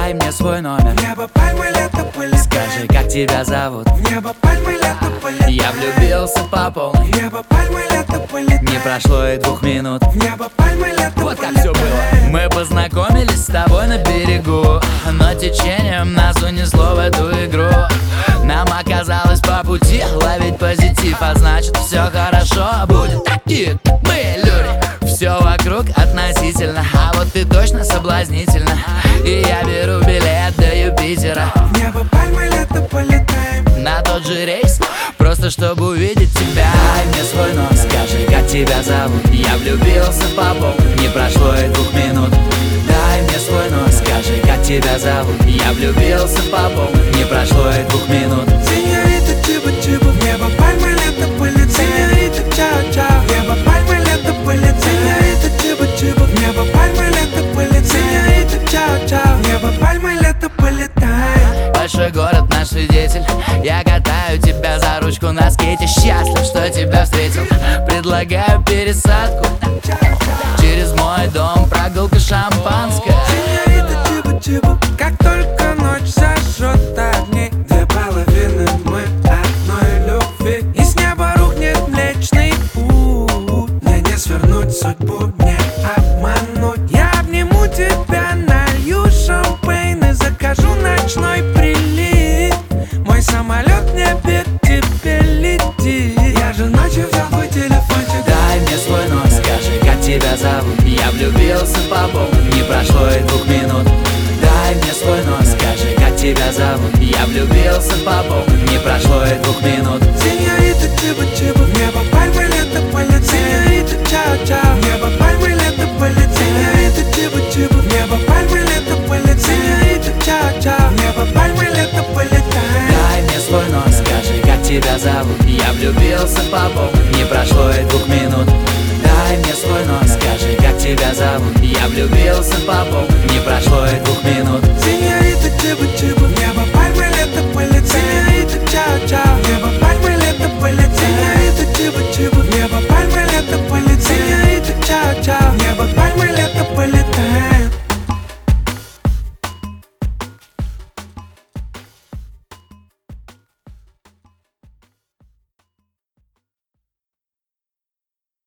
дай мне свой номер. Небо, пальмы, лето, полетаем. Скажи, как тебя зовут? Небо, пальмы, лето, полетаем. Я влюбился по полной. Небо, пальмы, лето, полетаем. Не прошло и 2 минут. Небо, пальмы, лето, Вот как полетаем. все было. Мы познакомились с тобой на берегу, но течением нас унесло в эту игру. Нам оказалось по пути ловить позитив, а значит все хорошо будет. Такие мы люди. Все вокруг относительно, а вот ты точно соблазнительна. И я беру билет до Юпитера. Небо, пальмы, лето, полетаем. На тот же рейс, просто чтобы увидеть тебя. Дай мне свой номер, скажи, как тебя зовут. Я влюбился по полной, не прошло и 2 минут. Дай мне свой номер, скажи, как тебя зовут. Я влюбился по полной, не прошло и 2 минут. Сеньорита, чиба-чиба. Небо, пальмы, лето, полетаем. Сеньорита, чао-чао. Небо, пальмы, лето, полетаем. Сеньорита, чиба-чиба. Небо, пальмы, лето, полетаем. Сеньорита, чао-чао. Небо, пальмы, лето, полетаем. Большой город наш свидетель. Я катаю тебя за ручку на скейте. Счастлив, что тебя встретил. Предлагаю пересадку. Через мой дом прогулка шампанское. Сеньорита, чиба-чиба. Как только ночь зажжет огни, 2 половины мы одной любви. И с неба рухнет Млечный Путь. Мне не свернуть судьбу, не обмануть. Я обниму тебя, налью шампейн и закажу ночной прилив. Мой самолет в небе тебе летит. Я же ночью взял твой телефончик. Дай мне свой номер, скажи, как тебя зовут. Я влюбился по полной, не прошло и 2 минут. Дай мне свой номер, скажи, как тебя зовут. Я влюбился по полной, не прошло и 2 минут. Сеньорита, чиба-чиба. Небо, пальмы, лето, полетаем. Сеньорита, чао-чао. Небо, пальмы, лето, полетаем. Сеньорита, чиба-чиба. Небо, пальмы, лето, полетаем. Сеньорита, чао-чао. Небо, пальмы, лето, полетаем. Дай мне свой номер, скажи, как тебя зовут. Я влюбился по полной, не прошло и 2 минут. Дай мне свой номер, скажи, как тебя зовут. Я влюбился по полной, не прошло и 2 минут. Сеньорита, чиба-чиба. Небо,